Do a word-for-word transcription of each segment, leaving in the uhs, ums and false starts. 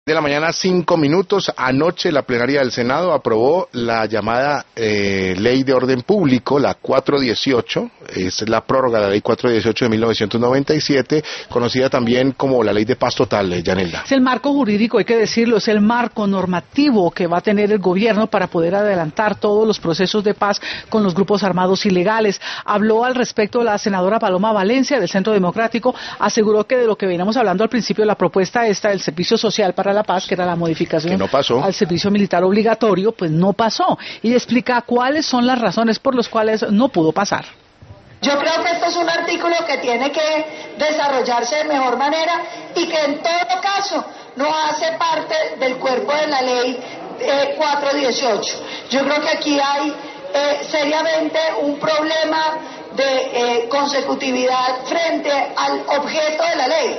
De la mañana, cinco minutos. Anoche la plenaria del Senado aprobó la llamada eh, Ley de Orden Público, la cuatrocientos dieciocho, es la prórroga de la Ley cuatrocientos dieciocho de mil novecientos noventa y siete, conocida también como la Ley de Paz Total, eh, Yanelda. Es el marco jurídico, hay que decirlo, es el marco normativo que va a tener el gobierno para poder adelantar todos los procesos de paz con los grupos armados ilegales. Habló al respecto la senadora Paloma Valencia del Centro Democrático, aseguró que de lo que veníamos hablando al principio, la propuesta esta del servicio social para la paz, que era la modificación no pasó. al servicio militar obligatorio, pues no pasó. Y explica cuáles son las razones por las cuales no pudo pasar. Yo creo que esto es un artículo que tiene que desarrollarse de mejor manera y que en todo caso no hace parte del cuerpo de la ley eh, cuatrocientos dieciocho. Yo creo que aquí hay eh, seriamente un problema de eh, consecutividad frente al objeto de la ley.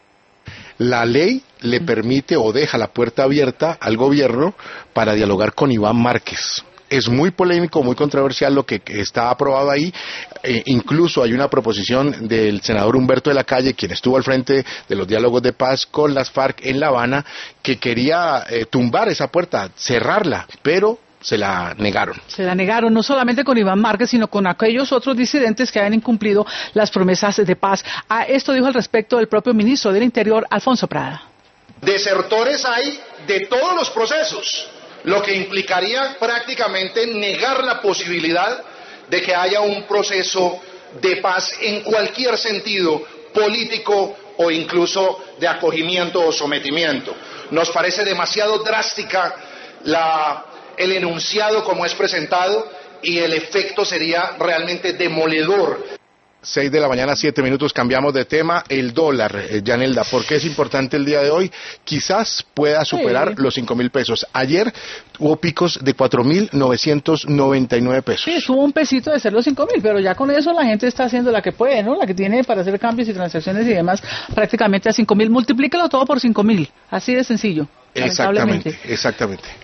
La ley le permite o deja la puerta abierta al gobierno para dialogar con Iván Márquez. Es muy polémico, muy controversial lo que está aprobado ahí. Eh, incluso hay una proposición del senador Humberto de la Calle, quien estuvo al frente de los diálogos de paz con las FARC en La Habana, que quería eh, tumbar esa puerta, cerrarla, pero se la negaron. Se la negaron, no solamente con Iván Márquez, sino con aquellos otros disidentes que habían incumplido las promesas de paz. A esto dijo al respecto el propio ministro del Interior, Alfonso Prada. Desertores hay de todos los procesos, lo que implicaría prácticamente negar la posibilidad de que haya un proceso de paz en cualquier sentido, político o incluso de acogimiento o sometimiento. Nos parece demasiado drástica la el enunciado como es presentado y el efecto sería realmente demoledor. Seis de la mañana, siete minutos, cambiamos de tema. El dólar, eh, Yanelda, ¿por qué es importante el día de hoy? Quizás pueda superar sí. los cinco mil pesos. Ayer hubo picos de cuatro mil novecientos noventa y nueve pesos. Sí, subo un pesito de ser los cinco mil, pero ya con eso la gente está haciendo la que puede, ¿no? La que tiene para hacer cambios y transacciones y demás, prácticamente a cinco mil. Multiplícalo todo por cinco mil, así de sencillo. Exactamente, exactamente.